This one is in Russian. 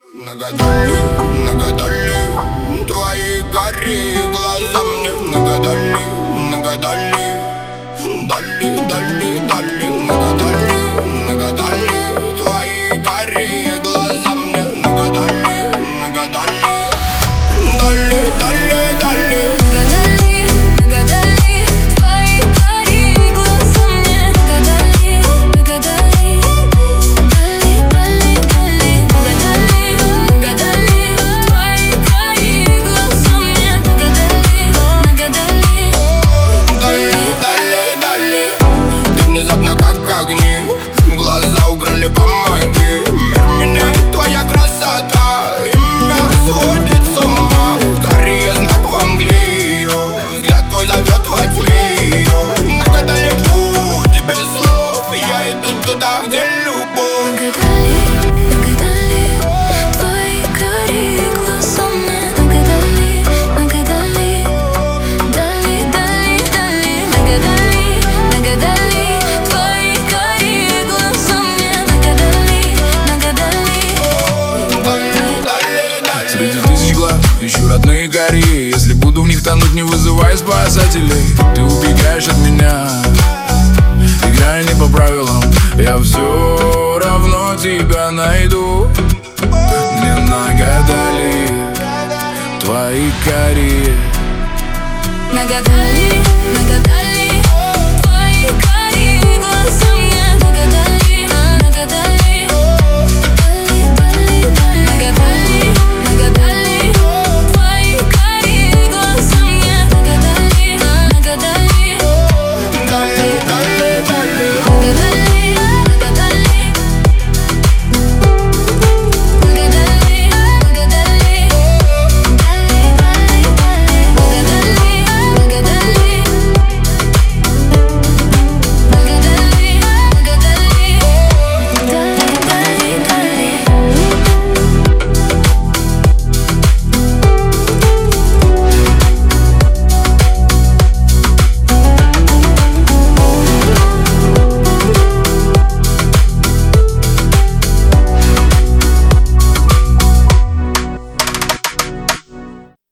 Нагадали, нагадали, твои карие глаза мне нагадали, нагадали, дали, дали, дали, нагадали, нагадали, твои карие глаза мне нагадали, нагадали, дали, дали, дали. Внезапно как огни, глаза украли, помоги. Мир меняет твоя красота, и меня сводит с ума. Скорее знак в Англию, взгляд твой зовет во тьме. Нагадали путь без слов, я иду туда, где любовь. Среди тысяч глаз ищу родные гори. Если буду в них тонуть, не вызывай спасателей. Ты убегаешь от меня, играя не по правилам. Я все равно тебя найду. Мне нагадали твои карие. Нагадали, нагадали.